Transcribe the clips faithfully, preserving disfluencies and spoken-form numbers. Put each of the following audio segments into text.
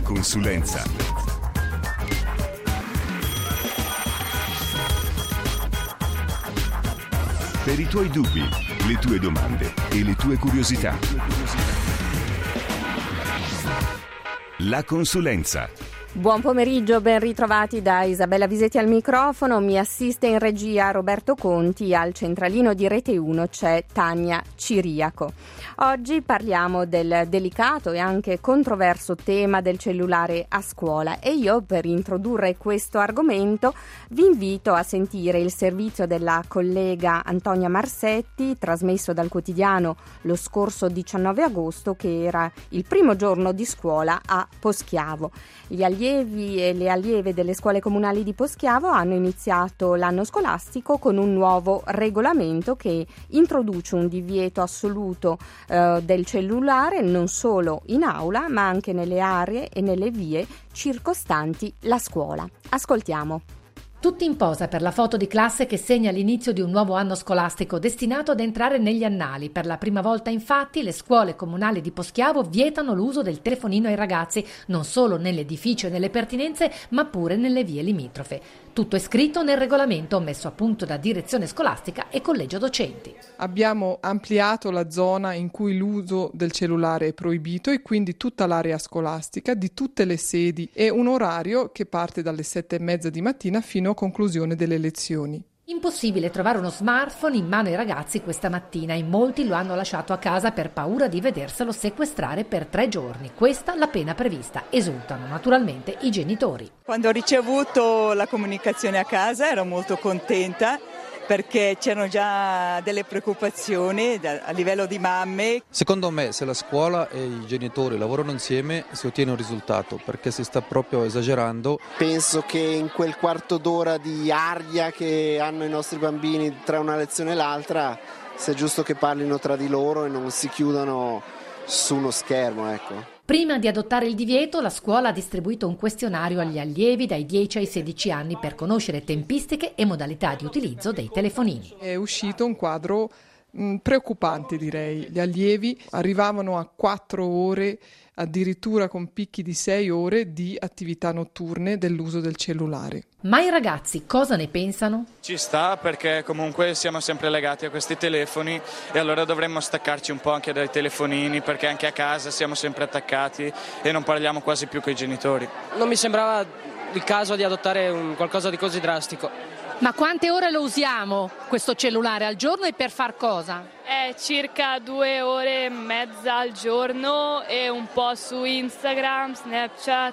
consulenza. Per i tuoi dubbi, le tue domande e le tue curiosità. La consulenza. Buon pomeriggio, ben ritrovati da Isabella Visetti al microfono, mi assiste in regia Roberto Conti, al centralino di Rete uno c'è Tania Ciriaco. Oggi parliamo del delicato e anche controverso tema del cellulare a scuola e io, per introdurre questo argomento, vi invito a sentire il servizio della collega Antonia Marsetti, trasmesso dal quotidiano lo scorso diciannove agosto, che era il primo giorno di scuola a Poschiavo. Gli allievi e le allieve delle scuole comunali di Poschiavo hanno iniziato l'anno scolastico con un nuovo regolamento che introduce un divieto assoluto eh, del cellulare non solo in aula ma anche nelle aree e nelle vie circostanti la scuola. Ascoltiamo. Tutti in posa per la foto di classe che segna l'inizio di un nuovo anno scolastico destinato ad entrare negli annali. Per la prima volta, infatti, le scuole comunali di Poschiavo vietano l'uso del telefonino ai ragazzi, non solo nell'edificio e nelle pertinenze, ma pure nelle vie limitrofe. Tutto è scritto nel regolamento messo a punto da direzione scolastica e collegio docenti. Abbiamo ampliato la zona in cui l'uso del cellulare è proibito e quindi tutta l'area scolastica di tutte le sedi e un orario che parte dalle sette e mezza di mattina fino a conclusione delle lezioni. Impossibile trovare uno smartphone in mano ai ragazzi questa mattina. In molti lo hanno lasciato a casa per paura di vederselo sequestrare per tre giorni. Questa la pena prevista. Esultano naturalmente i genitori. Quando ho ricevuto la comunicazione a casa ero molto contenta, perché c'erano già delle preoccupazioni a livello di mamme. Secondo me, se la scuola e i genitori lavorano insieme si ottiene un risultato, perché si sta proprio esagerando. Penso che in quel quarto d'ora di aria che hanno i nostri bambini tra una lezione e l'altra sia giusto che parlino tra di loro e non si chiudano su uno schermo, ecco. Prima di adottare il divieto, la scuola ha distribuito un questionario agli allievi dai dieci ai sedici anni per conoscere tempistiche e modalità di utilizzo dei telefonini. È uscito un quadro mh, preoccupante, direi. Gli allievi arrivavano a quattro ore, addirittura con picchi di sei ore di attività notturne dell'uso del cellulare. Ma i ragazzi cosa ne pensano? Ci sta, perché comunque siamo sempre legati a questi telefoni e allora dovremmo staccarci un po' anche dai telefonini, perché anche a casa siamo sempre attaccati e non parliamo quasi più con i genitori. Non mi sembrava il caso di adottare un qualcosa di così drastico. Ma quante ore lo usiamo questo cellulare al giorno e per far cosa? È circa due ore e mezza al giorno e un po' su Instagram, Snapchat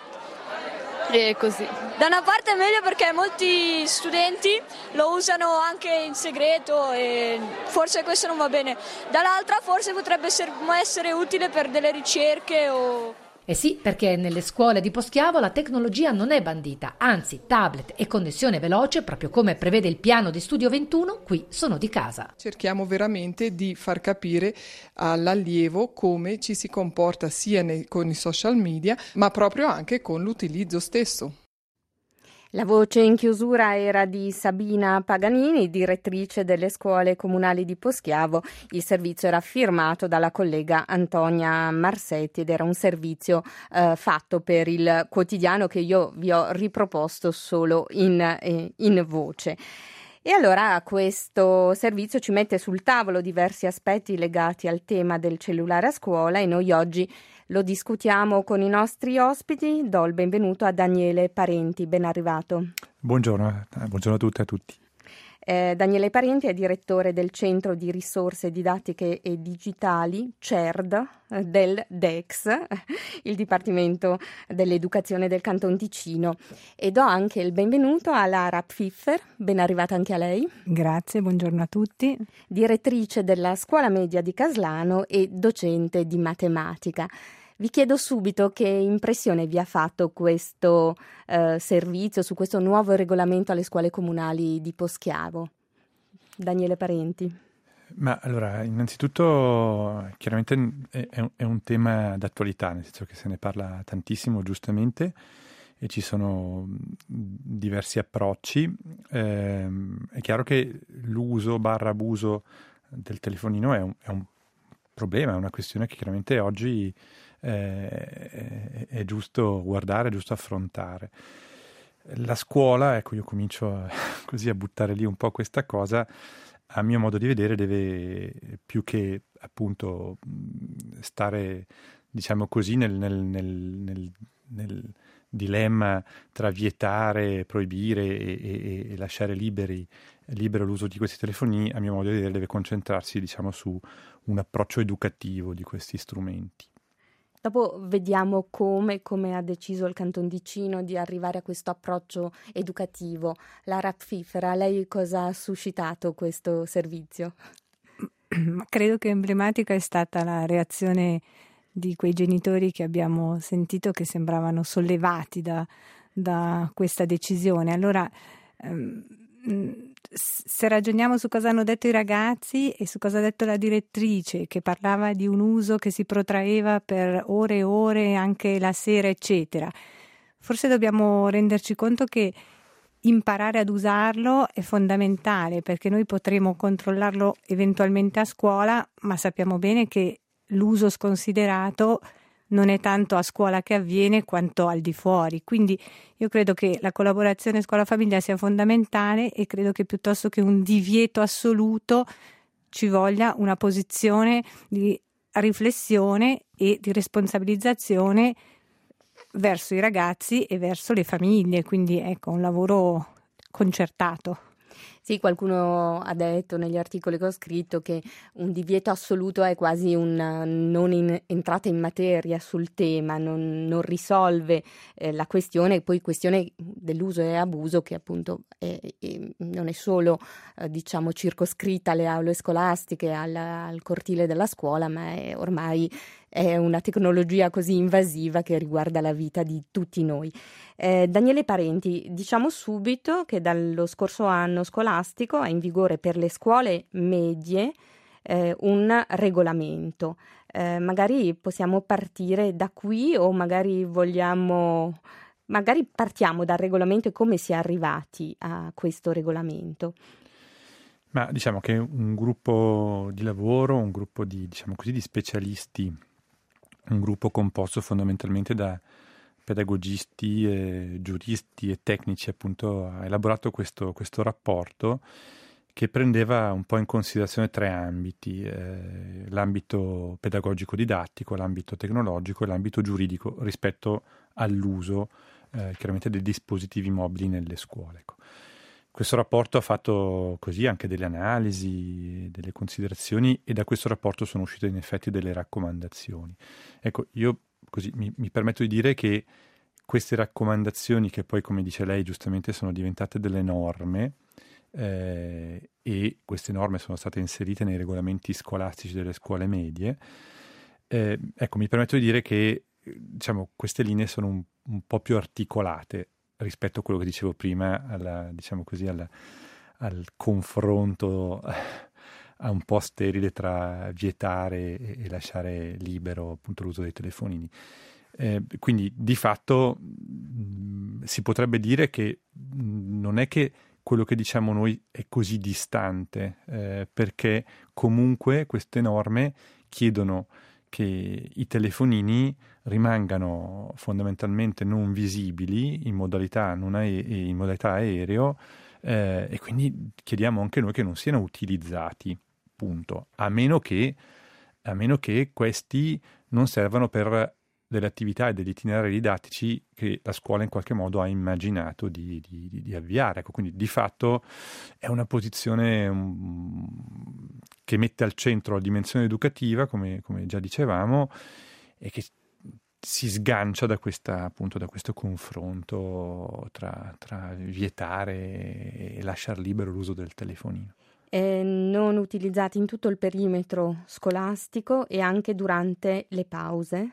e così. Da una parte è meglio perché molti studenti lo usano anche in segreto e forse questo non va bene. Dall'altra forse potrebbe essere utile per delle ricerche o... Eh sì, perché nelle scuole di Poschiavo la tecnologia non è bandita, anzi tablet e connessione veloce, proprio come prevede il piano di studio ventuno, qui sono di casa. Cerchiamo veramente di far capire all'allievo come ci si comporta sia nei, con i social media, ma proprio anche con l'utilizzo stesso. La voce in chiusura era di Sabina Paganini, direttrice delle scuole comunali di Poschiavo. Il servizio era firmato dalla collega Antonia Marsetti ed era un servizio eh, fatto per il quotidiano che io vi ho riproposto solo in, eh, in voce. E allora questo servizio ci mette sul tavolo diversi aspetti legati al tema del cellulare a scuola e noi oggi lo discutiamo con i nostri ospiti. Do il benvenuto a Daniele Parenti, ben arrivato. Buongiorno, buongiorno a tutte e a tutti. Eh, Daniele Parenti è direttore del Centro di Risorse Didattiche e Digitali, C E R D, del D E X, il Dipartimento dell'Educazione del Canton Ticino. E do anche il benvenuto a Lara Pfiffer, ben arrivata anche a lei. Grazie, buongiorno a tutti. Direttrice della Scuola Media di Caslano e docente di matematica. Vi chiedo subito che impressione vi ha fatto questo eh, servizio su questo nuovo regolamento alle scuole comunali di Poschiavo. Daniele Parenti. Ma allora, innanzitutto chiaramente è, è, un, è un tema d'attualità, nel senso che se ne parla tantissimo giustamente e ci sono diversi approcci. Eh, è chiaro che l'uso barra abuso del telefonino è un, è un problema, è una questione che chiaramente oggi eh, è, è giusto guardare, è giusto affrontare. La scuola, ecco, io comincio a, così a buttare lì un po' questa cosa, a mio modo di vedere deve più che appunto stare, diciamo così, nel, nel, nel, nel, nel dilemma tra vietare, proibire e, e, e lasciare liberi, libero l'uso di questi telefonini, a mio modo di vedere deve concentrarsi, diciamo, su un approccio educativo di questi strumenti. Dopo vediamo come, come ha deciso il Canton Ticino di arrivare a questo approccio educativo. Lara Pfiffer, lei cosa ha suscitato questo servizio? Credo che emblematica è stata la reazione di quei genitori che abbiamo sentito che sembravano sollevati da, da questa decisione. Allora, ehm, se ragioniamo su cosa hanno detto i ragazzi e su cosa ha detto la direttrice, che parlava di un uso che si protraeva per ore e ore, anche la sera, eccetera, forse dobbiamo renderci conto che imparare ad usarlo è fondamentale, perché noi potremo controllarlo eventualmente a scuola, ma sappiamo bene che l'uso sconsiderato non è tanto a scuola che avviene quanto al di fuori. Quindi io credo che la collaborazione scuola-famiglia sia fondamentale e credo che piuttosto che un divieto assoluto ci voglia una posizione di riflessione e di responsabilizzazione verso i ragazzi e verso le famiglie. Quindi ecco, un lavoro concertato. Sì, qualcuno ha detto negli articoli che ho scritto che un divieto assoluto è quasi una non in, entrata in materia sul tema, non, non risolve eh, la questione, poi questione dell'uso e abuso che appunto è, è, non è solo eh, diciamo circoscritta alle aule scolastiche, al, al cortile della scuola, ma è ormai è una tecnologia così invasiva che riguarda la vita di tutti noi. Eh, Daniele Parenti, diciamo subito che dallo scorso anno scolastico è in vigore per le scuole medie eh, un regolamento. Eh, magari possiamo partire da qui o magari vogliamo, magari partiamo dal regolamento e come si è arrivati a questo regolamento. Ma diciamo che un gruppo di lavoro, un gruppo di, diciamo così, di specialisti, un gruppo composto fondamentalmente da pedagogisti, e giuristi e tecnici, appunto, ha elaborato questo, questo rapporto che prendeva un po' in considerazione tre ambiti, eh, l'ambito pedagogico didattico, l'ambito tecnologico e l'ambito giuridico rispetto all'uso eh, chiaramente dei dispositivi mobili nelle scuole. Ecco. Questo rapporto ha fatto così anche delle analisi, delle considerazioni e da questo rapporto sono uscite in effetti delle raccomandazioni. Ecco, io così mi, mi permetto di dire che queste raccomandazioni, che poi come dice lei giustamente sono diventate delle norme eh, e queste norme sono state inserite nei regolamenti scolastici delle scuole medie, eh, ecco, mi permetto di dire che diciamo queste linee sono un, un po' più articolate rispetto a quello che dicevo prima, alla, diciamo così, alla, al confronto a un po' sterile tra vietare e, e lasciare libero appunto l'uso dei telefonini. Eh, quindi di fatto mh, si potrebbe dire che mh, non è che quello che diciamo noi è così distante, eh, perché comunque queste norme chiedono che i telefonini rimangano fondamentalmente non visibili in modalità, non ae- in modalità aereo eh, e quindi chiediamo anche noi che non siano utilizzati, punto, a meno che, a meno che questi non servano per delle attività e degli itinerari didattici che la scuola in qualche modo ha immaginato di, di, di, di avviare. Ecco, quindi di fatto è una posizione um, che mette al centro la dimensione educativa, come, come già dicevamo, e che si sgancia da questa, appunto, da questo confronto tra, tra vietare e lasciar libero l'uso del telefonino. Eh, non utilizzati in tutto il perimetro scolastico e anche durante le pause?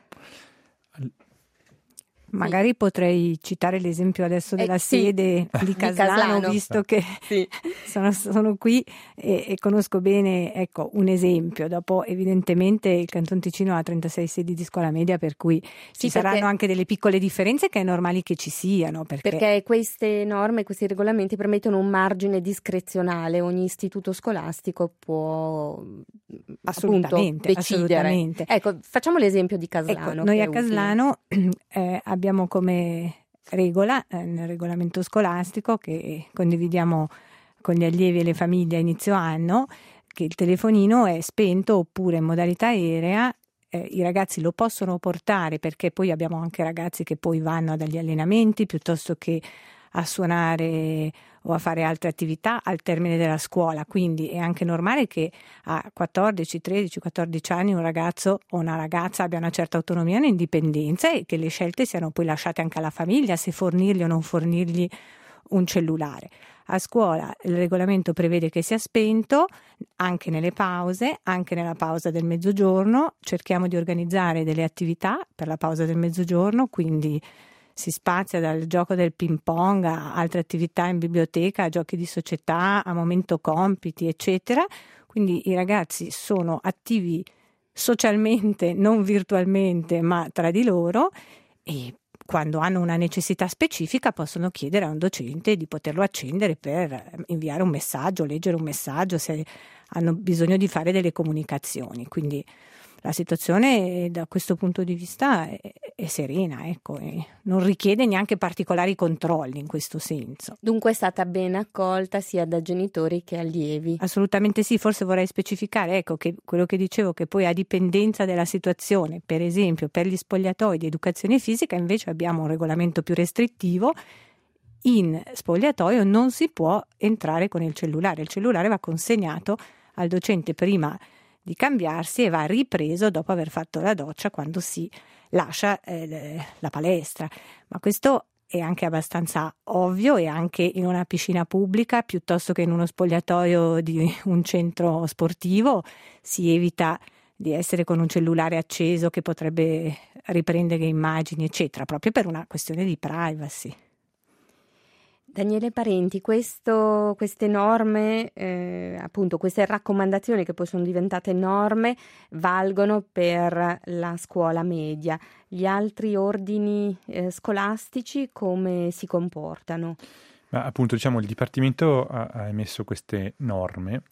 Magari sì. Potrei citare l'esempio adesso della eh, sede sì. di, Caslano, di Caslano, visto che sì. sono, sono qui e, e conosco bene, ecco, un esempio. Dopo evidentemente il Canton Ticino ha trentasei sedi di scuola media, per cui sì, ci saranno anche delle piccole differenze che è normale che ci siano. Perché... perché queste norme, questi regolamenti permettono un margine discrezionale, ogni istituto scolastico può assolutamente, appunto, decidere. Assolutamente. Ecco, facciamo l'esempio di Caslano. Ecco, noi a utile. Caslano eh, abbiamo come regola eh, nel regolamento scolastico che condividiamo con gli allievi e le famiglie a inizio anno che il telefonino è spento oppure in modalità aerea. Eh, I ragazzi lo possono portare perché poi abbiamo anche ragazzi che poi vanno dagli allenamenti piuttosto che a suonare o a fare altre attività al termine della scuola, quindi è anche normale che a quattordici, tredici, quattordici anni un ragazzo o una ragazza abbia una certa autonomia e un'indipendenza e che le scelte siano poi lasciate anche alla famiglia se fornirgli o non fornirgli un cellulare. A scuola il regolamento prevede che sia spento anche nelle pause, anche nella pausa del mezzogiorno. Cerchiamo di organizzare delle attività per la pausa del mezzogiorno, quindi si spazia dal gioco del ping pong a altre attività in biblioteca, a giochi di società, a momento compiti, eccetera. Quindi i ragazzi sono attivi socialmente, non virtualmente, ma tra di loro, e quando hanno una necessità specifica possono chiedere a un docente di poterlo accendere per inviare un messaggio, leggere un messaggio, se hanno bisogno di fare delle comunicazioni. Quindi la situazione da questo punto di vista è, è serena, ecco, e non richiede neanche particolari controlli in questo senso. Dunque è stata ben accolta sia da genitori che allievi. Assolutamente sì, forse vorrei specificare, ecco, che quello che dicevo, che poi a dipendenza della situazione, per esempio per gli spogliatoi di educazione fisica invece abbiamo un regolamento più restrittivo. In spogliatoio non si può entrare con il cellulare, il cellulare va consegnato al docente prima di cambiarsi e va ripreso dopo aver fatto la doccia quando si lascia eh, la palestra. Ma questo è anche abbastanza ovvio, e anche in una piscina pubblica piuttosto che in uno spogliatoio di un centro sportivo si evita di essere con un cellulare acceso che potrebbe riprendere immagini, eccetera, proprio per una questione di privacy. Daniele Parenti, questo, queste norme, eh, appunto queste raccomandazioni che poi sono diventate norme, valgono per la scuola media. Gli altri ordini eh, scolastici come si comportano? Ma appunto, diciamo, il Dipartimento ha, ha emesso queste norme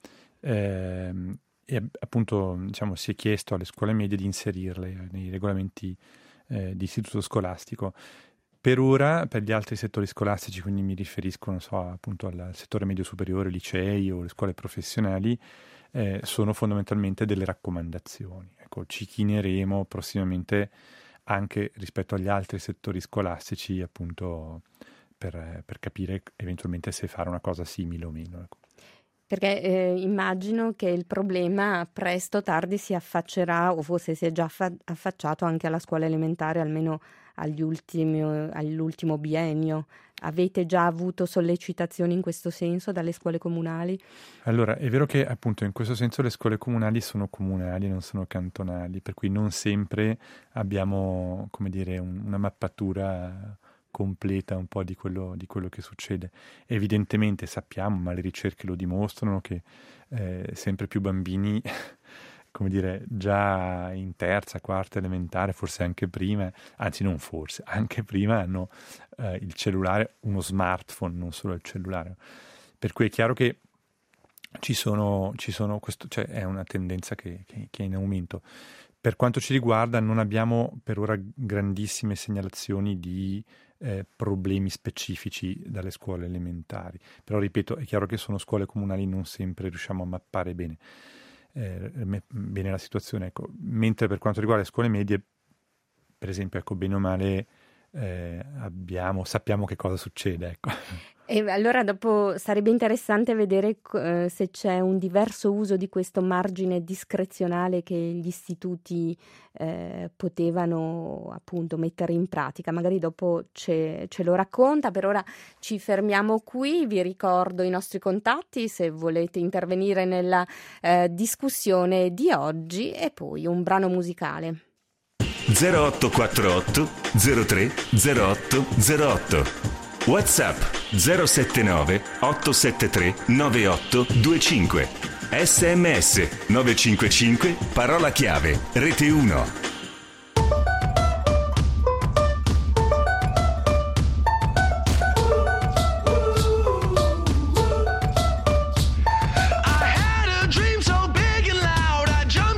ehm, e appunto, diciamo, si è chiesto alle scuole medie di inserirle nei regolamenti eh, di istituto scolastico. Per ora, per gli altri settori scolastici, quindi mi riferisco, non so, appunto al settore medio superiore, licei o le scuole professionali, eh, sono fondamentalmente delle raccomandazioni. Ecco, ci chineremo prossimamente anche rispetto agli altri settori scolastici, appunto, per, per capire eventualmente se fare una cosa simile o meno. Ecco. Perché eh, immagino che il problema presto o tardi si affaccerà, o forse si è già affa- affacciato anche alla scuola elementare, almeno agli ultimi, all'ultimo biennio. Avete già avuto sollecitazioni in questo senso dalle scuole comunali? Allora, è vero che appunto in questo senso le scuole comunali sono comunali, non sono cantonali, per cui non sempre abbiamo, come dire, un, una mappatura completa un po' di quello, di quello che succede. Evidentemente sappiamo, ma le ricerche lo dimostrano, che eh, sempre più bambini come dire, già in terza, quarta elementare, forse anche prima, anzi non forse, anche prima hanno eh, il cellulare, uno smartphone, non solo il cellulare. Per cui è chiaro che ci sono, ci sono questo, cioè è una tendenza che, che, che è in aumento. Per quanto ci riguarda non abbiamo per ora grandissime segnalazioni di eh, problemi specifici dalle scuole elementari, però ripeto, è chiaro che sono scuole comunali, non sempre riusciamo a mappare bene. Eh, bene la situazione, ecco. Mentre per quanto riguarda le scuole medie, per esempio, ecco, bene o male eh, abbiamo, sappiamo che cosa succede, ecco. E allora dopo sarebbe interessante vedere eh, se c'è un diverso uso di questo margine discrezionale che gli istituti eh, potevano appunto mettere in pratica. Magari dopo ce, ce lo racconta. Per ora ci fermiamo qui. Vi ricordo i nostri contatti se volete intervenire nella eh, discussione di oggi, e poi un brano musicale. zero otto quattro otto zero tre zero otto zero otto WhatsApp zero sette nove otto sette tre nove otto due cinque. S M S nove cinque cinque parola chiave Rete uno. I had a dream so big and loud I jumped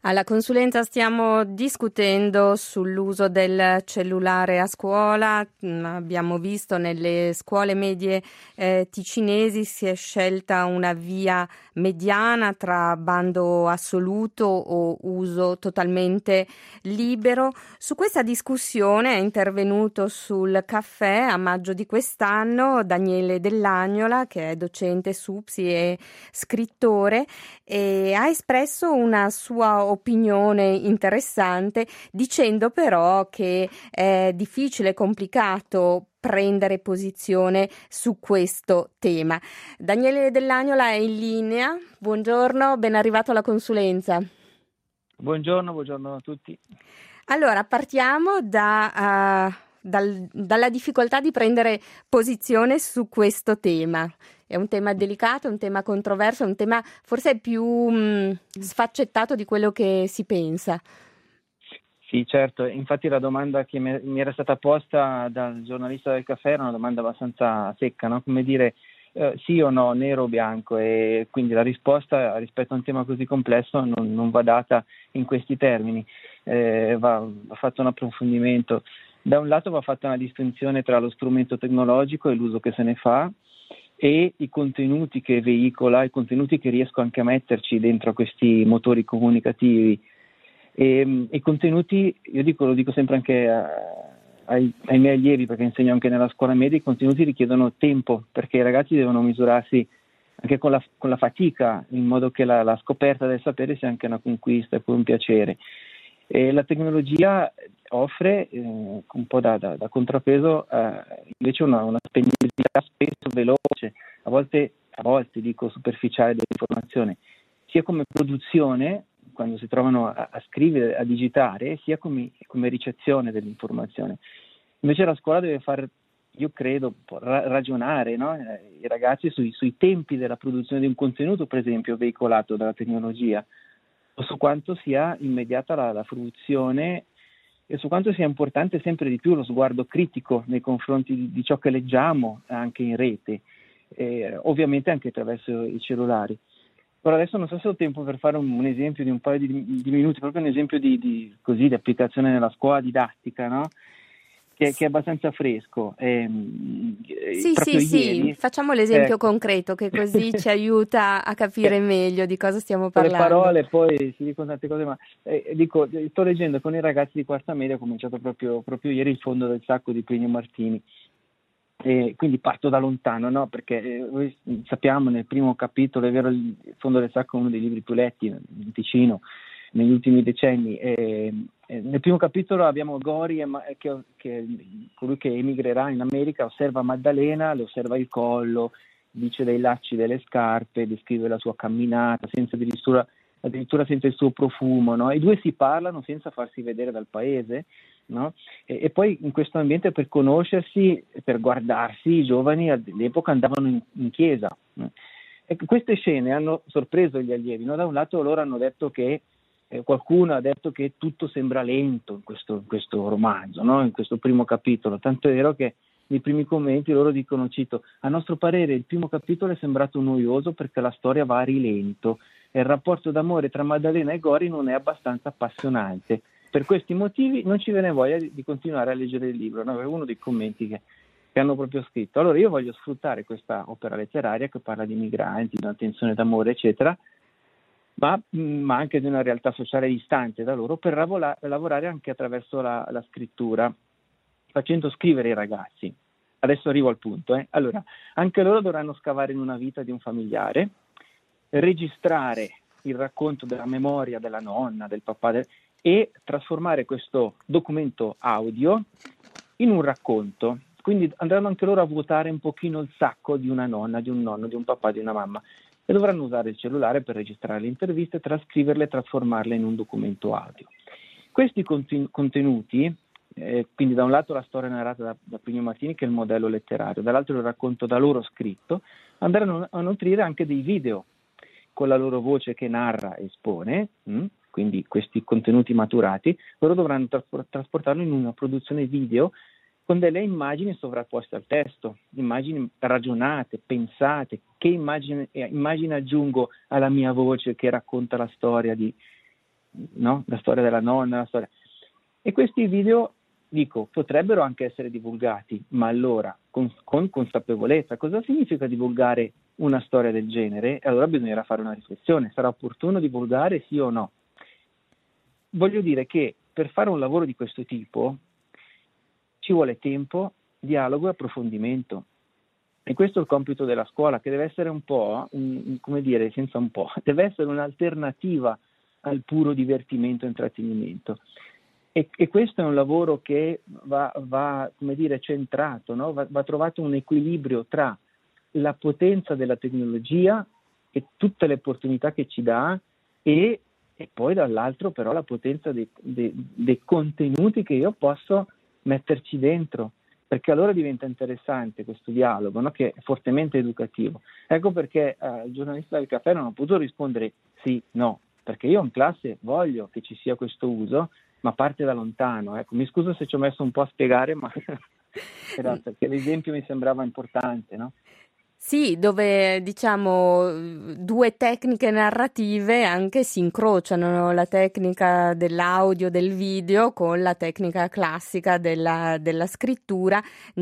Alla consulenza stiamo discutendo sull'uso del cellulare a scuola. Abbiamo visto nelle scuole medie eh, ticinesi si è scelta una via mediana tra bando assoluto o uso totalmente libero. Su questa discussione è intervenuto sul Caffè a maggio di quest'anno Daniele Dell'Agnola, che è docente S U P S I e scrittore, e ha espresso una sua opinione interessante, dicendo però che è difficile, complicato prendere posizione su questo tema. Daniele Dell'Agnola è in linea. Buongiorno, ben arrivato alla consulenza. Buongiorno, buongiorno a tutti. Allora, partiamo da, uh, dal, dalla difficoltà di prendere posizione su questo tema. È un tema delicato, è un tema controverso, è un tema forse più mh, sfaccettato di quello che si pensa. Sì, certo. Infatti la domanda che mi era stata posta dal giornalista del Caffè era una domanda abbastanza secca, no? Come dire eh, sì o no, nero o bianco, e quindi la risposta rispetto a un tema così complesso non, non va data in questi termini, eh, va, va fatto un approfondimento. Da un lato va fatta una distinzione tra lo strumento tecnologico e l'uso che se ne fa, e i contenuti che veicola, i contenuti che riesco anche a metterci dentro questi motori comunicativi. E i contenuti, io dico, lo dico sempre anche a, ai, ai miei allievi, perché insegno anche nella scuola media, i contenuti richiedono tempo, perché i ragazzi devono misurarsi anche con la, con la fatica, in modo che la, la scoperta del sapere sia anche una conquista e poi un piacere. E la tecnologia offre eh, un po' da, da, da contrapeso eh, invece una, una spendibilità spesso veloce, a volte, a volte dico superficiale dell'informazione, sia come produzione, quando si trovano a, a scrivere, a digitare, sia come, come ricezione dell'informazione. Invece la scuola deve far, io credo, ra- ragionare, no? eh, i ragazzi sui, sui tempi della produzione di un contenuto, per esempio, veicolato dalla tecnologia, o su quanto sia immediata la, la fruizione, e su quanto sia importante sempre di più lo sguardo critico nei confronti di, di ciò che leggiamo anche in rete, eh, ovviamente anche attraverso i cellulari. Ora adesso non so se ho tempo per fare un, un esempio di un paio di, di minuti, proprio un esempio di, di, così, di applicazione nella scuola didattica, no? Che, che è abbastanza fresco. Eh, sì, sì, ieri, sì, facciamo l'esempio ecco. concreto, che così ci aiuta a capire meglio di cosa stiamo parlando. Le parole poi si dicono tante cose, ma eh, dico, sto leggendo con i ragazzi di quarta media, ho cominciato proprio, proprio ieri il fondo del sacco di Plinio Martini. E quindi parto da lontano, no? Perché eh, sappiamo nel primo capitolo, è vero, il fondo del sacco è uno dei libri più letti in Ticino negli ultimi decenni. E, e nel primo capitolo abbiamo Gori, e, che, che colui che emigrerà in America, osserva Maddalena, le osserva il collo, dice dei lacci delle scarpe, descrive la sua camminata, senza addirittura, addirittura senza il suo profumo, no? I due si parlano senza farsi vedere dal paese, no? E, e poi in questo ambiente, per conoscersi, per guardarsi, i giovani all'epoca andavano in, in chiesa. E queste scene hanno sorpreso gli allievi, no? Da un lato loro hanno detto che eh, qualcuno ha detto che tutto sembra lento in questo, in questo romanzo, no? In questo primo capitolo, tanto è vero che nei primi commenti loro dicono, cito, a nostro parere il primo capitolo è sembrato noioso perché la storia va a rilento e il rapporto d'amore tra Maddalena e Gori non è abbastanza appassionante. Per questi motivi non ci viene voglia di, di continuare a leggere il libro, no? È uno dei commenti che, che hanno proprio scritto. Allora io voglio sfruttare questa opera letteraria che parla di migranti, di una tensione d'amore, eccetera, ma, ma anche di una realtà sociale distante da loro, per lavola, lavorare anche attraverso la, la scrittura, facendo scrivere i ragazzi. Adesso arrivo al punto. Eh. Allora, anche loro dovranno scavare in una vita di un familiare, registrare il racconto della memoria della nonna, del papà, del, e trasformare questo documento audio in un racconto. Quindi andranno anche loro a vuotare un pochino il sacco di una nonna, di un nonno, di un papà, di una mamma, e dovranno usare il cellulare per registrare le interviste, trascriverle e trasformarle in un documento audio. Questi conten- contenuti, eh, quindi da un lato la storia narrata da, da Plinio Martini, che è il modello letterario, dall'altro il racconto da loro scritto, andranno a nutrire anche dei video con la loro voce che narra e espone, mh? Quindi questi contenuti maturati, loro dovranno tra- trasportarlo in una produzione video con delle immagini sovrapposte al testo, immagini ragionate, pensate, che immagine, immagine aggiungo alla mia voce che racconta la storia di, no? La storia della nonna, la storia. E questi video, dico, potrebbero anche essere divulgati, ma allora con, con consapevolezza. Cosa significa divulgare una storia del genere? E allora bisognerà fare una riflessione. Sarà opportuno divulgare, sì o no? Voglio dire che per fare un lavoro di questo tipo ci vuole tempo, dialogo e approfondimento. E questo è il compito della scuola, che deve essere un po', un, come dire, senza un po', deve essere un'alternativa al puro divertimento e intrattenimento. E, e questo è un lavoro che va, va come dire, centrato, no? va, va trovato un equilibrio tra la potenza della tecnologia e tutte le opportunità che ci dà e, e poi dall'altro però la potenza dei, dei, dei contenuti che io posso metterci dentro, perché allora diventa interessante questo dialogo, no? Che è fortemente educativo. Ecco perché eh, il giornalista del caffè non ha potuto rispondere sì, no, perché io in classe voglio che ci sia questo uso, ma parte da lontano. Ecco, mi scuso se ci ho messo un po' a spiegare, ma era perché l'esempio mi sembrava importante, no? Sì, dove diciamo due tecniche narrative anche si incrociano, no? La tecnica dell'audio, del video con la tecnica classica della, della scrittura.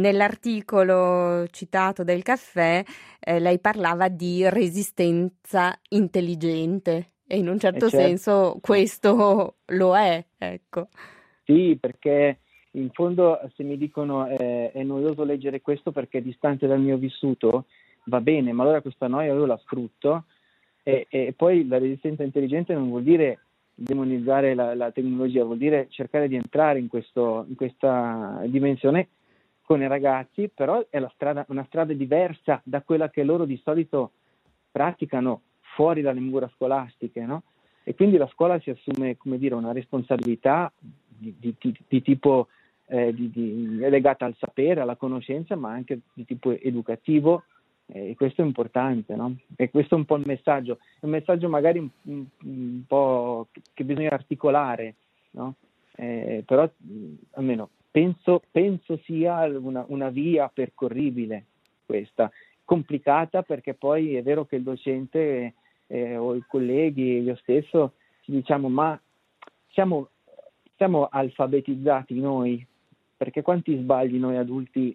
Nell'articolo citato del caffè eh, lei parlava di resistenza intelligente e in un certo Eh certo. senso questo lo è, ecco. Sì, perché in fondo se mi dicono eh, è noioso leggere questo perché è distante dal mio vissuto, va bene, ma allora questa noia io la sfrutto e, e poi la resistenza intelligente non vuol dire demonizzare la, la tecnologia, vuol dire cercare di entrare in, questo, in questa dimensione con i ragazzi, però è la strada, una strada diversa da quella che loro di solito praticano fuori dalle mura scolastiche, no? E quindi la scuola si assume, come dire, una responsabilità di, di, di, di tipo eh, di, di, legata al sapere, alla conoscenza, ma anche di tipo educativo. E questo è importante, no? E questo è un po' il messaggio, è un messaggio magari un, un, un po' che bisogna articolare, no? Eh, però almeno penso, penso sia una, una via percorribile questa, complicata perché poi è vero che il docente eh, o i colleghi, io stesso, ci diciamo ma siamo, siamo alfabetizzati noi, perché quanti sbagli noi adulti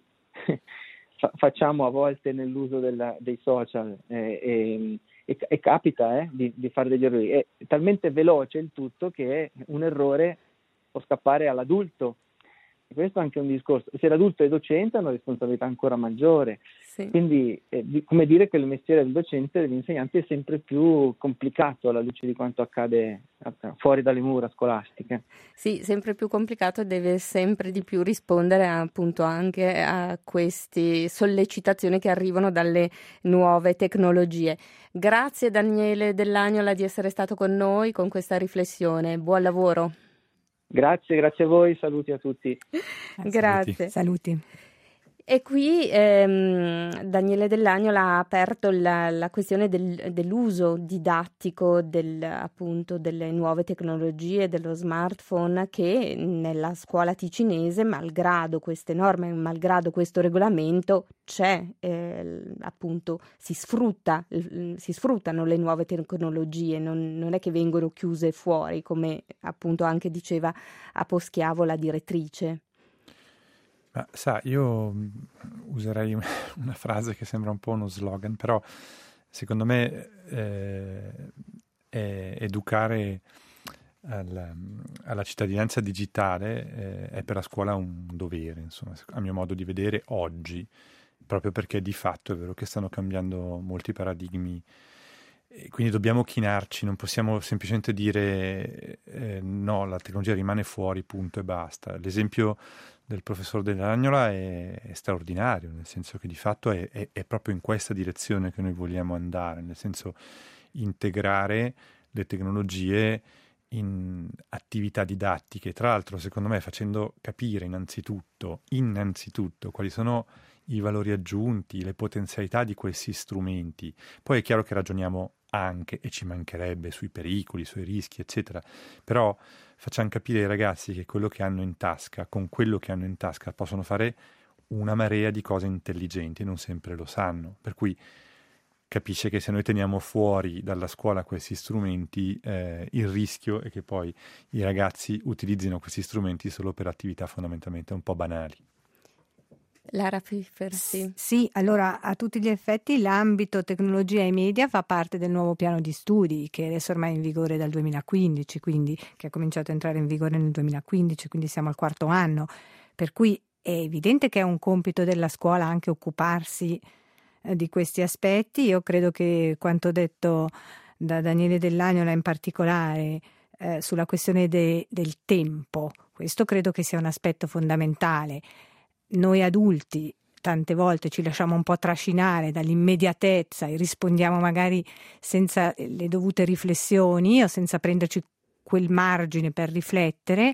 facciamo a volte nell'uso della, dei social eh, e, e, e capita eh, di, di fare degli errori. È talmente veloce il tutto che un errore può scappare all'adulto. E questo è anche un discorso. Se l'adulto è docente ha una responsabilità ancora maggiore. Sì. Quindi è di, come dire che il mestiere del docente e dell'insegnante è sempre più complicato alla luce di quanto accade fuori dalle mura scolastiche. Sì, sempre più complicato e deve sempre di più rispondere appunto anche a queste sollecitazioni che arrivano dalle nuove tecnologie. Grazie Daniele Dell'Agnola di essere stato con noi con questa riflessione. Buon lavoro. Grazie, grazie a voi, saluti a tutti. Grazie. Saluti. E qui ehm, Daniele Dell'Agnola ha aperto la, la questione del, dell'uso didattico del, appunto delle nuove tecnologie, dello smartphone, che nella scuola ticinese, malgrado queste norme, malgrado questo regolamento, c'è eh, appunto si sfrutta, si sfruttano le nuove tecnologie, non, non è che vengono chiuse fuori, come appunto anche diceva a Poschiavo la direttrice. Ma sa, io userei una frase che sembra un po' uno slogan, però secondo me eh, è educare al, alla cittadinanza digitale eh, è per la scuola un dovere, insomma, a mio modo di vedere oggi, proprio perché di fatto è vero che stanno cambiando molti paradigmi e quindi dobbiamo chinarci, non possiamo semplicemente dire eh, no, la tecnologia rimane fuori, punto e basta. L'esempio del professor Dell'Agnola è, è straordinario, nel senso che di fatto è, è, è proprio in questa direzione che noi vogliamo andare, nel senso integrare le tecnologie in attività didattiche, tra l'altro secondo me facendo capire innanzitutto, innanzitutto quali sono i valori aggiunti, le potenzialità di questi strumenti. Poi è chiaro che ragioniamo anche, e ci mancherebbe, sui pericoli, sui rischi, eccetera, però facciamo capire ai ragazzi che quello che hanno in tasca, con quello che hanno in tasca possono fare una marea di cose intelligenti e non sempre lo sanno, per cui capisce che se noi teniamo fuori dalla scuola questi strumenti, eh, il rischio è che poi i ragazzi utilizzino questi strumenti solo per attività fondamentalmente un po' banali. Lara Pfiffer, sì. Sì, allora a tutti gli effetti l'ambito tecnologia e media fa parte del nuovo piano di studi che adesso ormai è in vigore dal duemilaquindici, quindi che ha cominciato a entrare in vigore nel duemilaquindici, quindi siamo al quarto anno, per cui è evidente che è un compito della scuola anche occuparsi eh, di questi aspetti. Io credo che quanto detto da Daniele Dell'Agnola in particolare eh, sulla questione de- del tempo, questo credo che sia un aspetto fondamentale. Noi adulti tante volte ci lasciamo un po' trascinare dall'immediatezza e rispondiamo magari senza le dovute riflessioni o senza prenderci quel margine per riflettere.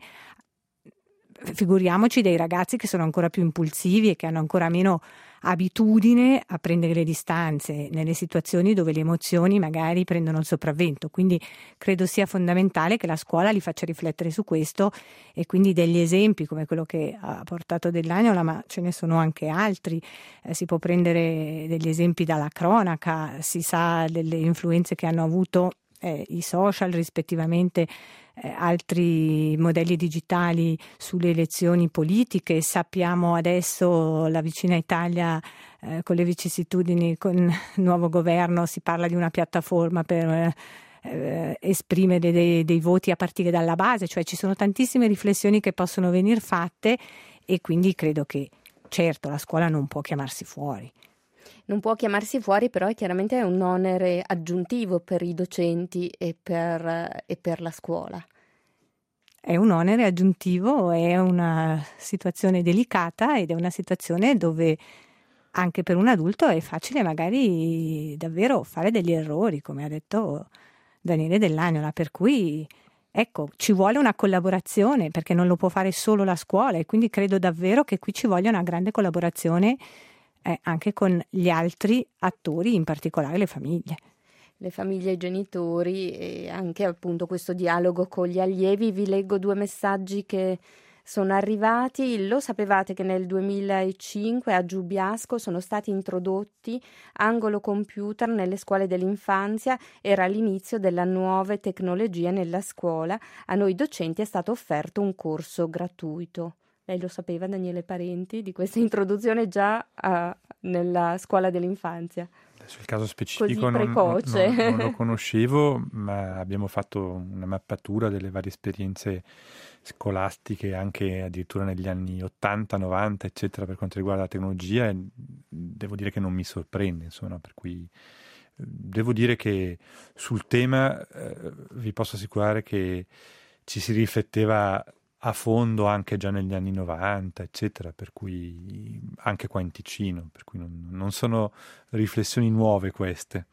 Figuriamoci dei ragazzi che sono ancora più impulsivi e che hanno ancora meno abitudine a prendere le distanze nelle situazioni dove le emozioni magari prendono il sopravvento. Quindi credo sia fondamentale che la scuola li faccia riflettere su questo, e quindi degli esempi come quello che ha portato Dell'Agnola, ma ce ne sono anche altri. Eh, si può prendere degli esempi dalla cronaca, si sa delle influenze che hanno avuto eh, i social rispettivamente, Eh, altri modelli digitali sulle elezioni politiche. Sappiamo adesso la vicina Italia eh, con le vicissitudini, con il nuovo governo si parla di una piattaforma per eh, esprimere dei, dei voti a partire dalla base, cioè ci sono tantissime riflessioni che possono venire fatte, e quindi credo che certo la scuola non può chiamarsi fuori. Non può chiamarsi fuori, però è chiaramente un onere aggiuntivo per i docenti e per, e per la scuola. È un onere aggiuntivo, è una situazione delicata ed è una situazione dove anche per un adulto è facile magari davvero fare degli errori, come ha detto Daniele Dell'Agnola, per cui ecco, ci vuole una collaborazione, perché non lo può fare solo la scuola, e quindi credo davvero che qui ci voglia una grande collaborazione Eh, anche con gli altri attori, in particolare le famiglie. Le famiglie e i genitori, e anche appunto questo dialogo con gli allievi. Vi leggo due messaggi che sono arrivati. Lo sapevate che nel duemilacinque a Giubiasco sono stati introdotti angolo computer nelle scuole dell'infanzia? Era l'inizio della nuove tecnologie nella scuola. A noi docenti è stato offerto un corso gratuito. Lei lo sapeva, Daniele Parenti, di questa introduzione già uh, nella scuola dell'infanzia? Sul caso specifico Così precoce. Non, non, non lo conoscevo, ma abbiamo fatto una mappatura delle varie esperienze scolastiche anche addirittura negli anni ottanta, novanta, eccetera, per quanto riguarda la tecnologia, e devo dire che non mi sorprende, insomma, per cui devo dire che sul tema eh, vi posso assicurare che ci si rifletteva a fondo anche già negli anni novanta, eccetera, per cui anche qua in Ticino, per cui non, non sono riflessioni nuove queste.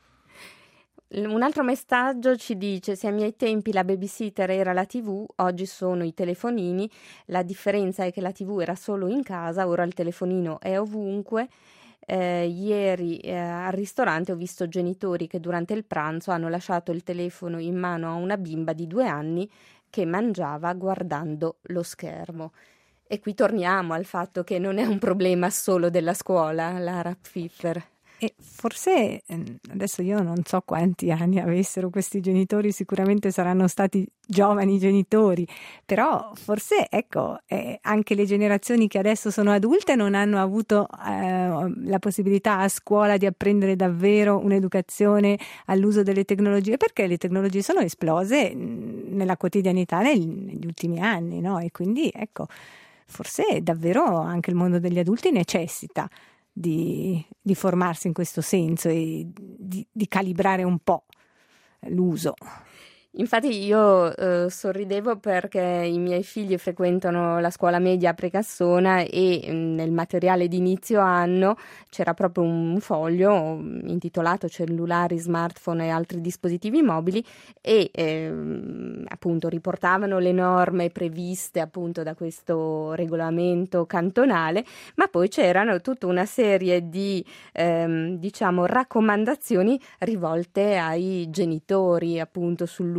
Un altro messaggio ci dice: se ai miei tempi la babysitter era la tivù, oggi sono i telefonini, la differenza è che la tivù era solo in casa, ora il telefonino è ovunque. Eh, ieri eh, al ristorante ho visto genitori che durante il pranzo hanno lasciato il telefono in mano a una bimba di due anni che mangiava guardando lo schermo. E qui torniamo al fatto che non è un problema solo della scuola, Lara Pfiffer. E forse, adesso io non so quanti anni avessero questi genitori, sicuramente saranno stati giovani genitori, però forse, ecco, eh, anche le generazioni che adesso sono adulte non hanno avuto eh, la possibilità a scuola di apprendere davvero un'educazione all'uso delle tecnologie, perché le tecnologie sono esplose nella quotidianità nel, negli ultimi anni, no? E quindi, ecco, forse davvero anche il mondo degli adulti necessita Di, di formarsi in questo senso e di, di calibrare un po' l'uso. Infatti io eh, sorridevo perché i miei figli frequentano la scuola media a Precassona e mh, nel materiale di inizio anno c'era proprio un foglio intitolato Cellulari, smartphone e altri dispositivi mobili, e ehm, appunto riportavano le norme previste appunto da questo regolamento cantonale, ma poi c'erano tutta una serie di ehm, diciamo raccomandazioni rivolte ai genitori appunto sull'uso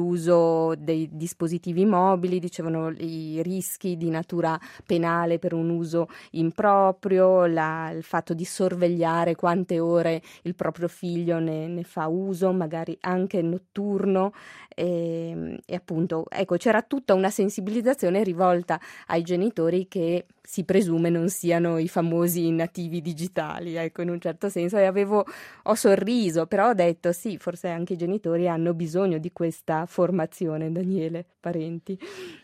l'uso dei dispositivi mobili, dicevano i rischi di natura penale per un uso improprio, la, il fatto di sorvegliare quante ore il proprio figlio ne, ne fa uso, magari anche notturno, e, e appunto ecco c'era tutta una sensibilizzazione rivolta ai genitori che si presume non siano i famosi nativi digitali, ecco, in un certo senso, e avevo ho sorriso, però ho detto sì, forse anche i genitori hanno bisogno di questa formazione. Daniele Parenti.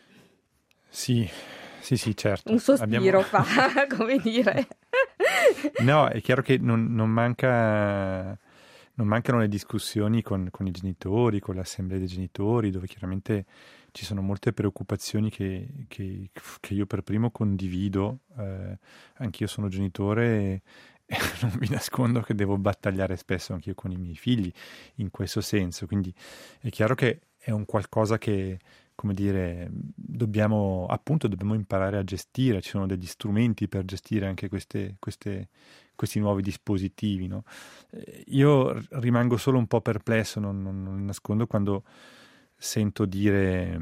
Sì, sì, sì, certo. Un sospiro Abbiamo... fa, come dire. No, è chiaro che non, non manca... Non mancano le discussioni con, con i genitori, con l'assemblea dei genitori, dove chiaramente ci sono molte preoccupazioni che, che, che io per primo condivido. Eh, anch'io sono genitore e, e non vi nascondo che devo battagliare spesso anch'io con i miei figli in questo senso. Quindi è chiaro che è un qualcosa che, come dire, dobbiamo appunto dobbiamo imparare a gestire. Ci sono degli strumenti per gestire anche queste, queste, questi nuovi dispositivi, no? Io rimango solo un po' perplesso, non, non, non nascondo, quando sento dire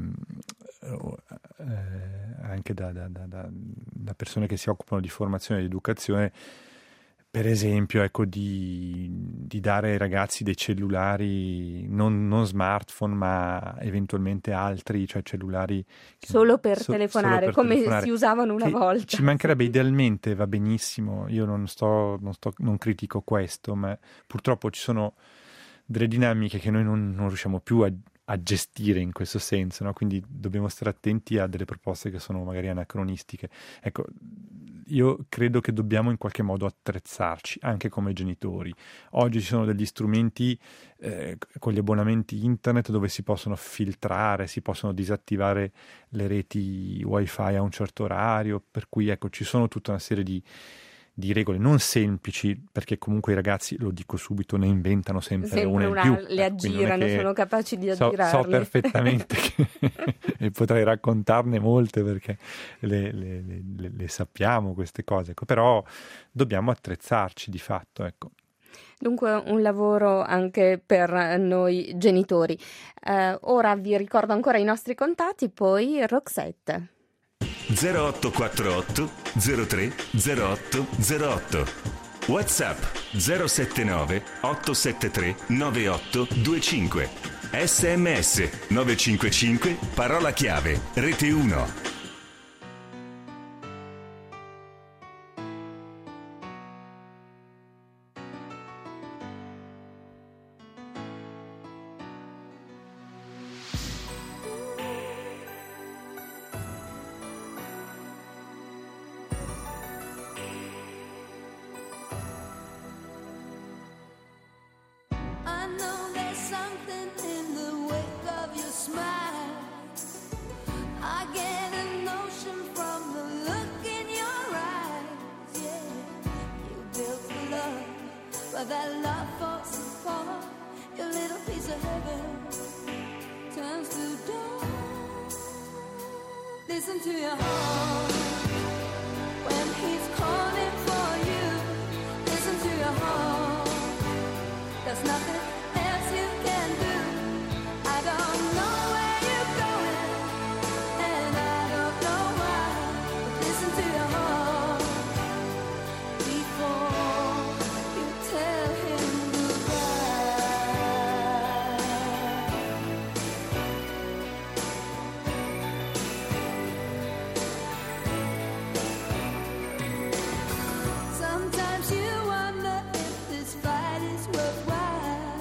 eh, anche da, da, da, da persone che si occupano di formazione e di educazione, per esempio, ecco, di, di dare ai ragazzi dei cellulari, non, non smartphone, ma eventualmente altri, cioè cellulari... Che, solo per so, telefonare, solo per come telefonare, si usavano una volta. Ci mancherebbe, idealmente va benissimo, io non sto, non sto, non critico questo, ma purtroppo ci sono delle dinamiche che noi non, non riusciamo più a, a gestire in questo senso, no? Quindi dobbiamo stare attenti a delle proposte che sono magari anacronistiche. Ecco, io credo che dobbiamo in qualche modo attrezzarci anche come genitori. Oggi ci sono degli strumenti eh, con gli abbonamenti internet dove si possono filtrare, si possono disattivare le reti wifi a un certo orario, per cui ecco ci sono tutta una serie di di regole non semplici, perché comunque i ragazzi, lo dico subito, ne inventano sempre, sempre una in una, più. Le aggirano, che... sono capaci di aggirarle. So, so perfettamente che e potrei raccontarne molte, perché le, le, le, le sappiamo queste cose, ecco. Però dobbiamo attrezzarci di fatto, ecco. Dunque un lavoro anche per noi genitori. Eh, ora vi ricordo ancora i nostri contatti, poi Roxette. zero otto quattro otto zero tre zero otto zero otto. WhatsApp zero sette nove otto sette tre nove otto due cinque. S M S nove cinque cinque parola chiave Rete uno. Listen to your heart when he's calling for you. Listen to your heart. There's nothing else you can do. I don't know where you're going, and I don't know why. But listen to your heart before you tell him sometimes you wonder if this fight is worthwhile.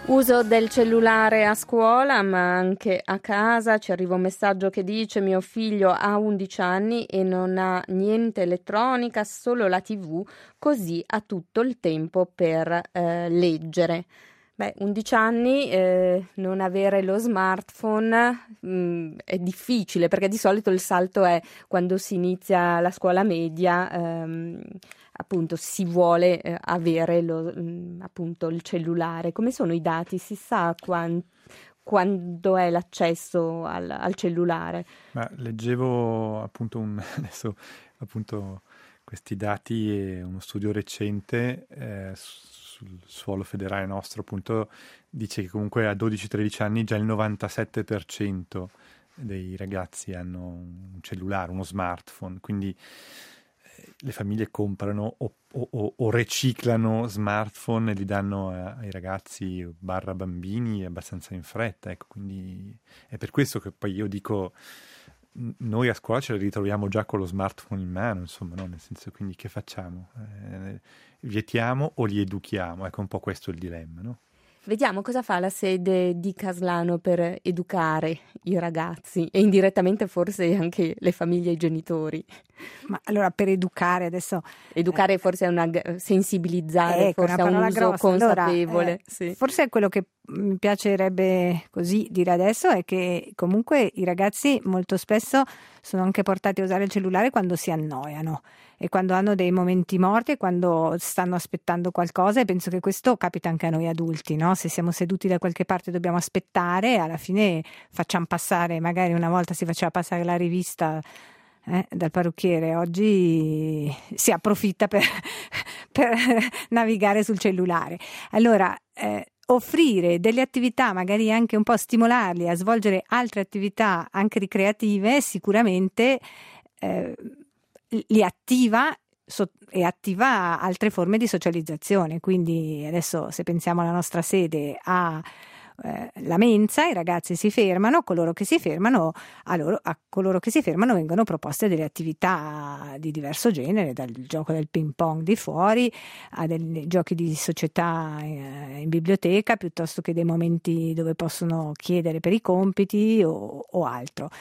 Uso del cellulare a scuola, ma anche a casa. Ci arriva un messaggio che dice: mio figlio ha undici anni e non ha niente elettronica, solo la tivù, così ha tutto il tempo per eh, leggere. Beh, undici anni, eh, non avere lo smartphone mh, è difficile, perché di solito il salto è quando si inizia la scuola media, ehm, appunto si vuole eh, avere lo, mh, appunto il cellulare. Come sono i dati? Si sa quan- quando è l'accesso al, al cellulare? Ma leggevo appunto un, adesso appunto questi dati e uno studio recente eh, sul suolo federale nostro, appunto dice che comunque a dodici tredici anni già il novantasette per cento dei ragazzi hanno un cellulare, uno smartphone, quindi eh, le famiglie comprano o, o, o riciclano smartphone e li danno a, ai ragazzi barra bambini abbastanza in fretta, ecco, quindi è per questo che poi io dico noi a scuola ce li ritroviamo già con lo smartphone in mano, insomma, no? Nel senso, quindi che facciamo? Eh, vietiamo o li educhiamo? Ecco un po' questo il dilemma, no? Vediamo cosa fa la sede di Caslano per educare i ragazzi e indirettamente forse anche le famiglie e i genitori. Ma allora per educare adesso... Educare eh, forse è una... sensibilizzare, ecco, forse è un uso grossa. consapevole. Allora, eh, sì. Forse è quello che mi piacerebbe così dire adesso è che comunque i ragazzi molto spesso sono anche portati a usare il cellulare quando si annoiano e quando hanno dei momenti morti e quando stanno aspettando qualcosa, e penso che questo capita anche a noi adulti, no? Se siamo seduti da qualche parte e dobbiamo aspettare, alla fine facciamo passare, magari una volta si faceva passare la rivista eh, dal parrucchiere, oggi si approfitta per, per navigare sul cellulare. Allora eh, offrire delle attività, magari anche un po' stimolarli a svolgere altre attività anche ricreative, sicuramente eh, li attiva so, e attiva altre forme di socializzazione. Quindi adesso, se pensiamo alla nostra sede a eh, la mensa, i ragazzi si fermano, coloro che si fermano a, loro, a coloro che si fermano vengono proposte delle attività di diverso genere, dal gioco del ping pong di fuori a dei giochi di società in biblioteca, piuttosto che dei momenti dove possono chiedere per i compiti o, o altro.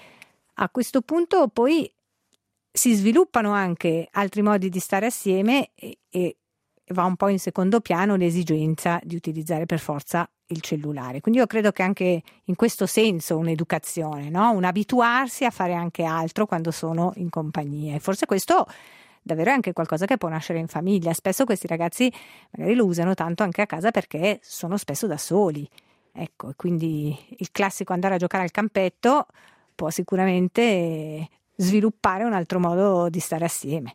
A questo punto poi si sviluppano anche altri modi di stare assieme e, e va un po' in secondo piano l'esigenza di utilizzare per forza il cellulare. Quindi io credo che anche in questo senso un'educazione, no? Un abituarsi a fare anche altro quando sono in compagnia, e forse questo davvero è anche qualcosa che può nascere in famiglia. Spesso questi ragazzi magari lo usano tanto anche a casa perché sono spesso da soli, ecco, e quindi il classico andare a giocare al campetto può sicuramente sviluppare un altro modo di stare assieme.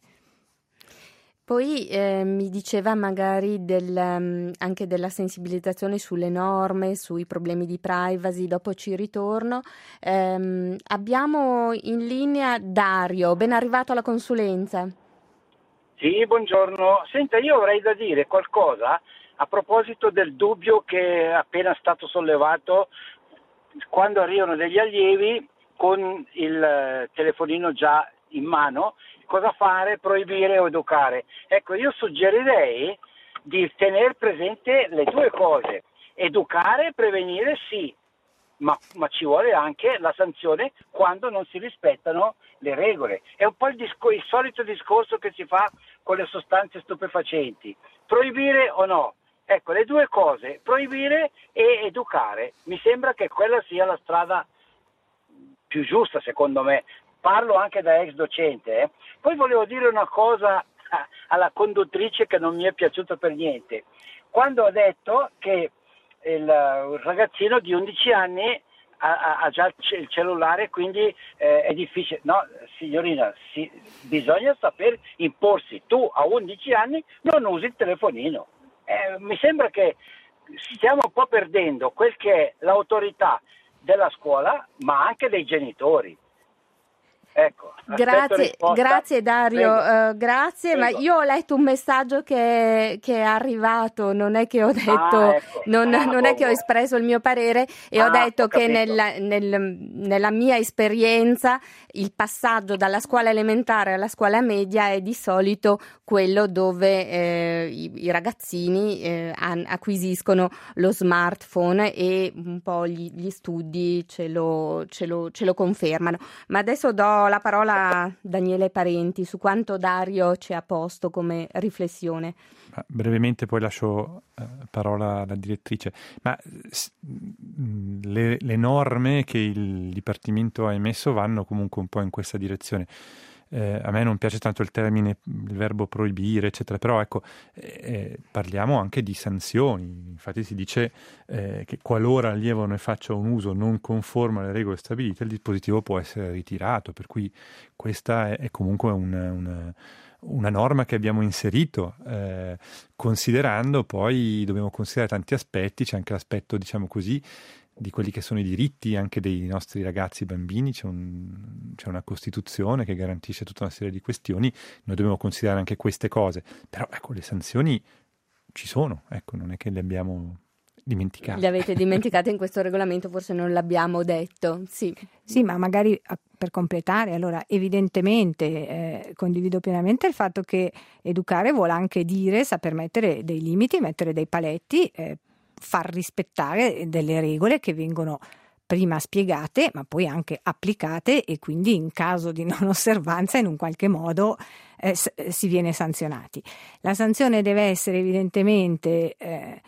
Poi eh, mi diceva magari del, um, anche della sensibilizzazione sulle norme, sui problemi di privacy, dopo ci ritorno. Um, abbiamo in linea Dario, ben arrivato alla consulenza. Sì, buongiorno. Senta, io avrei da dire qualcosa a proposito del dubbio che è appena stato sollevato quando arrivano degli allievi con il telefonino già in mano, cosa fare, proibire o educare. Ecco, io suggerirei di tenere presente le due cose: educare e prevenire sì, ma, ma ci vuole anche la sanzione quando non si rispettano le regole. È un po' il, discor- il solito discorso che si fa con le sostanze stupefacenti: proibire o no? Ecco, le due cose, proibire e educare, mi sembra che quella sia la strada più giusta, secondo me. Parlo anche da ex docente. Eh. Poi volevo dire una cosa alla conduttrice che non mi è piaciuta per niente, quando ha detto che il ragazzino di undici anni ha, ha già il cellulare, quindi eh, è difficile. No, signorina, si, bisogna saper imporsi. Tu a undici anni non usi il telefonino. Eh, mi sembra che stiamo un po' perdendo quel che è l'autorità della scuola, ma anche dei genitori. Ecco, Grazie, grazie Dario, uh, grazie, Prego. Ma io ho letto un messaggio che, che è arrivato, non è che ho detto, ah, ecco. non, ah, non è che ho espresso il mio parere e ah, ho detto ho che nella, nel, nella mia esperienza il passaggio dalla scuola elementare alla scuola media è di solito quello dove eh, i, i ragazzini eh, an, acquisiscono lo smartphone e un po' gli, gli studi ce lo, ce lo, ce lo confermano. Ma adesso do la parola a Daniele Parenti su quanto Dario ci ha posto come riflessione. Ma brevemente poi lascio eh, parola alla direttrice. Ma s- le, le norme che il Dipartimento ha emesso vanno comunque un po' in questa direzione. Eh, a me non piace tanto il termine, il verbo proibire, eccetera, però ecco, eh, parliamo anche di sanzioni. Infatti si dice eh, che qualora l'allievo ne faccia un uso non conforme alle regole stabilite, il dispositivo può essere ritirato, per cui questa è, è comunque un, un una norma che abbiamo inserito, eh, considerando poi, dobbiamo considerare tanti aspetti, c'è anche l'aspetto, diciamo così, di quelli che sono i diritti anche dei nostri ragazzi e bambini, c'è, un, c'è una Costituzione che garantisce tutta una serie di questioni, noi dobbiamo considerare anche queste cose, però ecco, le sanzioni ci sono, ecco, non è che le abbiamo dimenticate. Le avete dimenticate in questo regolamento, forse non l'abbiamo detto, sì. Sì, ma magari per completare, allora evidentemente eh, condivido pienamente il fatto che educare vuole anche dire saper mettere dei limiti, mettere dei paletti, eh, far rispettare delle regole che vengono prima spiegate ma poi anche applicate e quindi in caso di non osservanza in un qualche modo eh, si viene sanzionati. La sanzione deve essere evidentemente eh,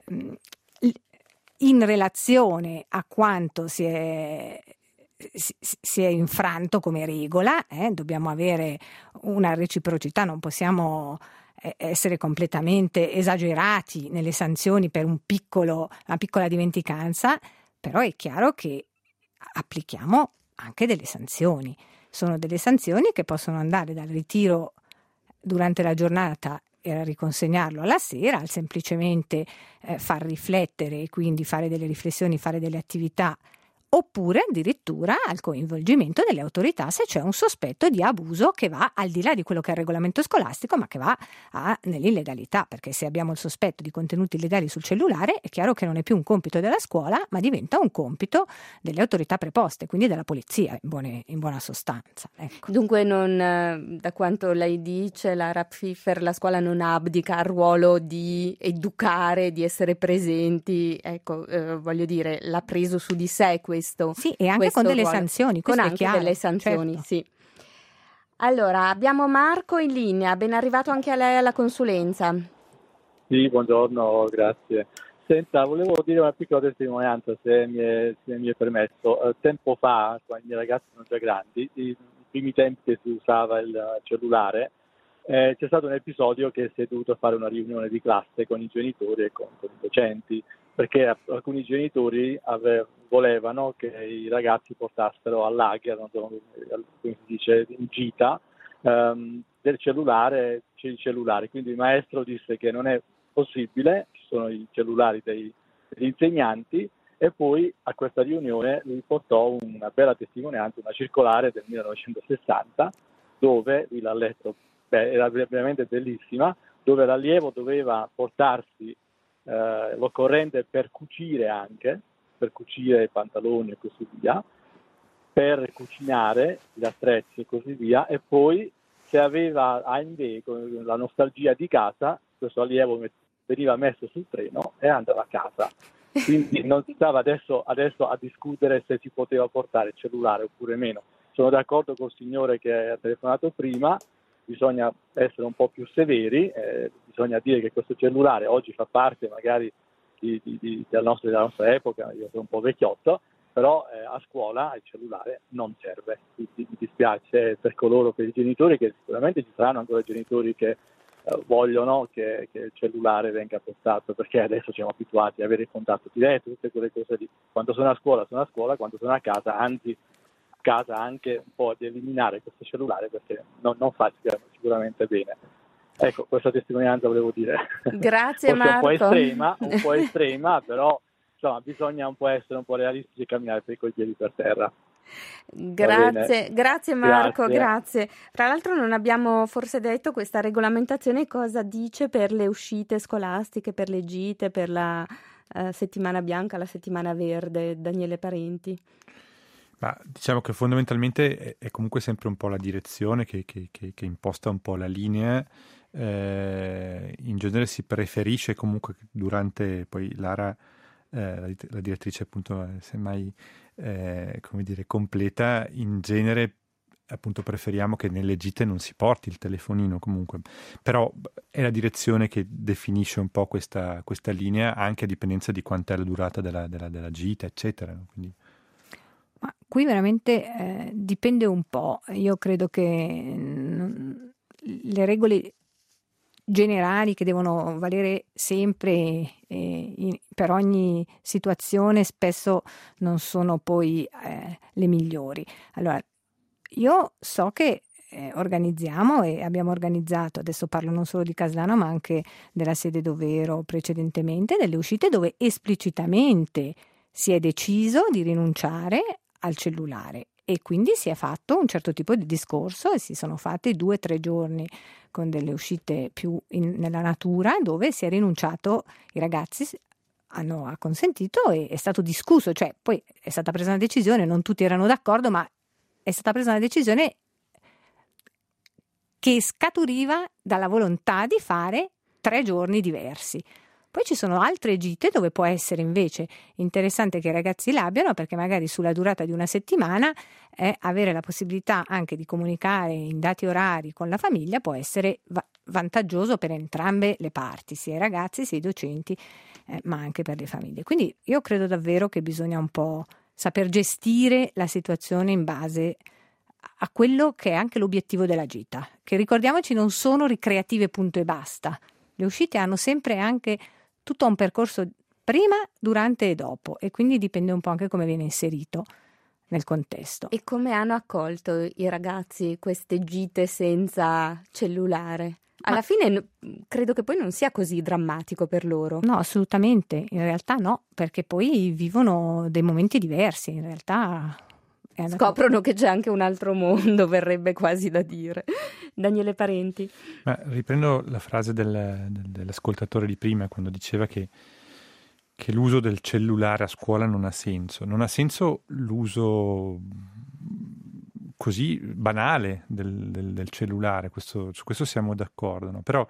in relazione a quanto si è Si, si è infranto come regola, eh? Dobbiamo avere una reciprocità, non possiamo essere completamente esagerati nelle sanzioni per un piccolo, una piccola dimenticanza, però è chiaro che applichiamo anche delle sanzioni. Sono delle sanzioni che possono andare dal ritiro durante la giornata e a riconsegnarlo alla sera, al semplicemente eh, far riflettere e quindi fare delle riflessioni, fare delle attività, oppure addirittura al coinvolgimento delle autorità se c'è un sospetto di abuso che va al di là di quello che è il regolamento scolastico, ma che va a, nell'illegalità, perché se abbiamo il sospetto di contenuti illegali sul cellulare è chiaro che non è più un compito della scuola, ma diventa un compito delle autorità preposte, quindi della polizia in, buone, in buona sostanza. Ecco. Dunque non, da quanto lei dice, la Rapfifer, la scuola non abdica al ruolo di educare, di essere presenti, ecco, eh, voglio dire, l'ha preso su di sé questo. Sì, e anche con delle ruolo. sanzioni, con questo anche è chiaro, delle sanzioni, certo. Sì. Allora, abbiamo Marco in linea, ben arrivato anche a lei alla consulenza. Sì, buongiorno, grazie. Senta, volevo dire una piccola testimonianza, se mi è, se mi è permesso. Eh, tempo fa, quando i miei ragazzi sono già grandi, i primi tempi che si usava il cellulare, eh, c'è stato un episodio che si è dovuto fare una riunione di classe con i genitori e con, con i docenti, perché alcuni genitori ave, volevano che i ragazzi portassero al lager, non so come si dice, in gita, um, del cellulare, i cellulari. Quindi il maestro disse che non è possibile, ci sono i cellulari dei, degli insegnanti, e poi a questa riunione lui portò una bella testimonianza, una circolare del millenovecentosessanta, dove, lui l'ha letto, beh, era veramente bellissima, dove l'allievo doveva portarsi Uh, l'occorrente per cucire anche, per cucire i pantaloni e così via, per cucinare gli attrezzi e così via, e poi se aveva invece la nostalgia di casa, questo allievo veniva messo sul treno e andava a casa. Quindi non si stava adesso, adesso a discutere se si poteva portare il cellulare oppure meno. Sono d'accordo col signore che ha telefonato prima, bisogna essere un po' più severi, eh, bisogna dire che questo cellulare oggi fa parte magari di, di, di, della, nostra, della nostra epoca, io sono un po' vecchiotto, però eh, a scuola il cellulare non serve. Quindi mi dispiace per coloro, per i genitori, che sicuramente ci saranno ancora genitori che eh, vogliono che, che il cellulare venga portato, perché adesso siamo abituati ad avere il contatto diretto, tutte quelle cose lì. Quando sono a scuola sono a scuola, quando sono a casa, anzi casa anche un po' di eliminare questo cellulare, perché non, non fa sicuramente bene. Ecco, questa testimonianza volevo dire. Grazie Marco. Un po' estrema, un po' estrema, però insomma bisogna un po' essere un po' realistici e camminare per i piedi per terra. Grazie, grazie Marco, Grazie. grazie. Tra l'altro non abbiamo forse detto questa regolamentazione cosa dice per le uscite scolastiche, per le gite, per la eh, settimana bianca, la settimana verde, Daniele Parenti. Ma diciamo che fondamentalmente è, è comunque sempre un po' la direzione che, che, che, che imposta un po' la linea. Eh, in genere si preferisce comunque durante, poi Lara, eh, la, la direttrice appunto, eh, semmai eh, come dire, completa, in genere appunto preferiamo che nelle gite non si porti il telefonino comunque, però è la direzione che definisce un po' questa, questa linea, anche a dipendenza di quant'è la durata della, della, della gita, eccetera. Quindi... Ma qui veramente eh, dipende un po'. Io credo che non, le regole generali che devono valere sempre eh, in, per ogni situazione spesso non sono poi eh, le migliori. Allora, io so che eh, organizziamo e abbiamo organizzato, adesso parlo non solo di Caslano ma anche della sede dove ero precedentemente, delle uscite dove esplicitamente si è deciso di rinunciare al cellulare e quindi si è fatto un certo tipo di discorso e si sono fatti due o tre giorni con delle uscite più in, nella natura dove si è rinunciato, i ragazzi hanno acconsentito e è stato discusso, cioè poi è stata presa una decisione, non tutti erano d'accordo, ma è stata presa una decisione che scaturiva dalla volontà di fare tre giorni diversi. Poi ci sono altre gite dove può essere invece interessante che i ragazzi l'abbiano, perché magari sulla durata di una settimana eh, avere la possibilità anche di comunicare in dati orari con la famiglia può essere va- vantaggioso per entrambe le parti, sia i ragazzi sia i docenti, eh, ma anche per le famiglie. Quindi io credo davvero che bisogna un po' saper gestire la situazione in base a quello che è anche l'obiettivo della gita, che ricordiamoci non sono ricreative punto e basta. Le uscite hanno sempre anche tutto un percorso prima, durante e dopo e quindi dipende un po' anche come viene inserito nel contesto. E come hanno accolto i ragazzi queste gite senza cellulare? Alla Ma... fine credo che poi non sia così drammatico per loro. No, assolutamente, in realtà no, perché poi vivono dei momenti diversi, in realtà... Scoprono che c'è anche un altro mondo, verrebbe quasi da dire. Daniele Parenti. Ma riprendo la frase del, del, dell'ascoltatore di prima quando diceva che, che l'uso del cellulare a scuola non ha senso. Non ha senso l'uso così banale del, del, del cellulare, questo, su questo siamo d'accordo, no? Però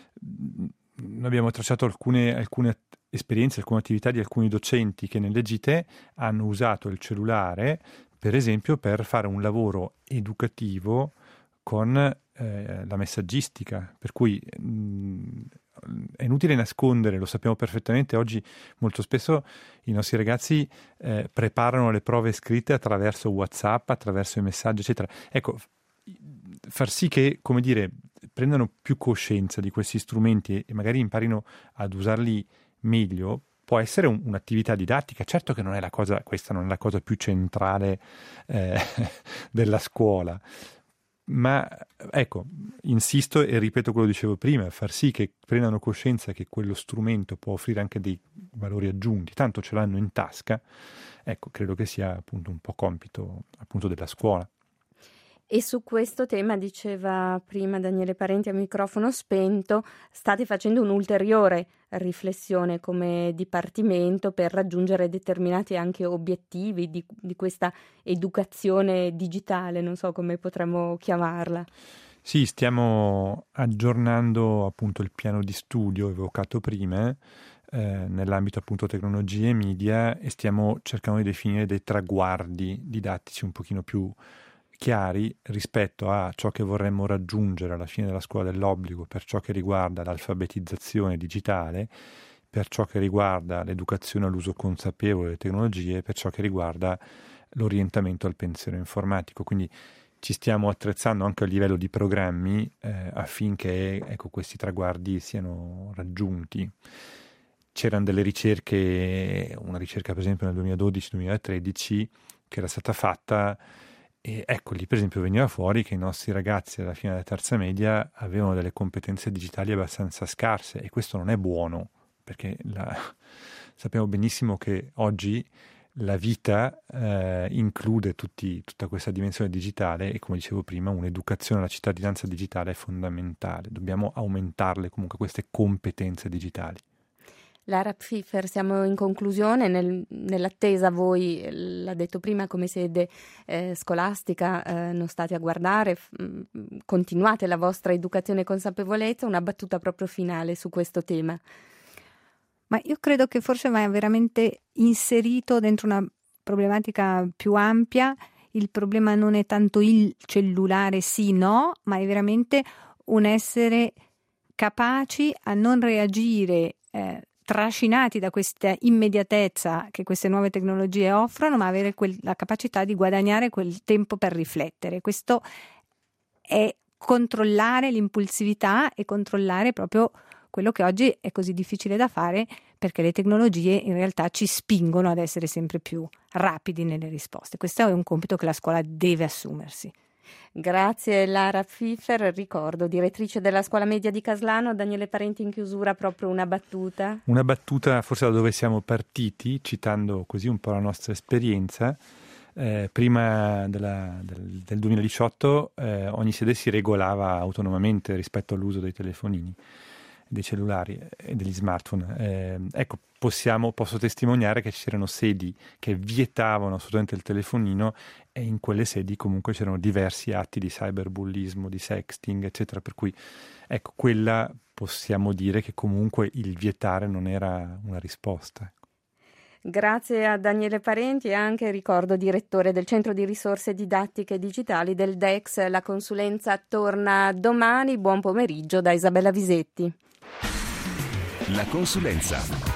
noi abbiamo tracciato alcune, alcune esperienze, alcune attività di alcuni docenti che nelle gite hanno usato il cellulare per esempio per fare un lavoro educativo con eh, la messaggistica, per cui mh, è inutile nascondere, lo sappiamo perfettamente, oggi molto spesso i nostri ragazzi eh, preparano le prove scritte attraverso WhatsApp, attraverso i messaggi, eccetera. Ecco, far sì che, come dire, prendano più coscienza di questi strumenti e magari imparino ad usarli meglio, può essere un, un'attività didattica. Certo che non è la cosa, questa non è la cosa più centrale eh, della scuola, ma ecco, insisto e ripeto quello che dicevo prima, far sì che prendano coscienza che quello strumento può offrire anche dei valori aggiunti, tanto ce l'hanno in tasca, ecco, credo che sia appunto un po' compito appunto della scuola. E su questo tema, diceva prima Daniele Parenti a microfono spento, state facendo un'ulteriore riflessione come dipartimento per raggiungere determinati anche obiettivi di, di questa educazione digitale, non so come potremmo chiamarla. Sì, stiamo aggiornando appunto il piano di studio evocato prima, eh, nell'ambito appunto tecnologie e media, e stiamo cercando di definire dei traguardi didattici un pochino più chiari rispetto a ciò che vorremmo raggiungere alla fine della scuola dell'obbligo per ciò che riguarda l'alfabetizzazione digitale, per ciò che riguarda l'educazione all'uso consapevole delle tecnologie, per ciò che riguarda l'orientamento al pensiero informatico. Quindi ci stiamo attrezzando anche a livello di programmi eh, affinché ecco, questi traguardi siano raggiunti. C'erano delle ricerche, una ricerca per esempio nel duemiladodici duemilatredici che era stata fatta. E ecco lì per esempio veniva fuori che i nostri ragazzi alla fine della terza media avevano delle competenze digitali abbastanza scarse, e questo non è buono, perché la... sappiamo benissimo che oggi la vita eh, include tutti, tutta questa dimensione digitale e, come dicevo prima, un'educazione alla cittadinanza digitale è fondamentale. Dobbiamo aumentarle comunque queste competenze digitali. Lara Pfiffer, siamo in conclusione, nel, nell'attesa voi, l'ha detto prima, come sede eh, scolastica eh, non state a guardare, f- continuate la vostra educazione e consapevolezza, una battuta proprio finale su questo tema. Ma io credo che forse va veramente inserito dentro una problematica più ampia. Il problema non è tanto il cellulare sì, no, ma è veramente un essere capaci a non reagire eh, trascinati da questa immediatezza che queste nuove tecnologie offrono, ma avere quel, la capacità di guadagnare quel tempo per riflettere. Questo è controllare l'impulsività e controllare proprio quello che oggi è così difficile da fare, perché le tecnologie in realtà ci spingono ad essere sempre più rapidi nelle risposte. Questo è un compito che la scuola deve assumersi. Grazie Lara Pfiffer, ricordo, direttrice della scuola media di Caslano. Daniele Parenti, in chiusura proprio una battuta. Una battuta forse da dove siamo partiti, citando così un po' la nostra esperienza. Eh, prima della, del, del duemiladiciotto eh, ogni sede si regolava autonomamente rispetto all'uso dei telefonini, dei cellulari e degli smartphone. Eh, ecco, possiamo, posso testimoniare che c'erano sedi che vietavano assolutamente il telefonino, e in quelle sedi comunque c'erano diversi atti di cyberbullismo, di sexting, eccetera, per cui ecco, quella possiamo dire che comunque il vietare non era una risposta. Grazie a Daniele Parenti, e anche, ricordo, direttore del Centro di Risorse Didattiche Digitali del D E X. La consulenza torna domani. Buon pomeriggio da Isabella Visetti. La consulenza.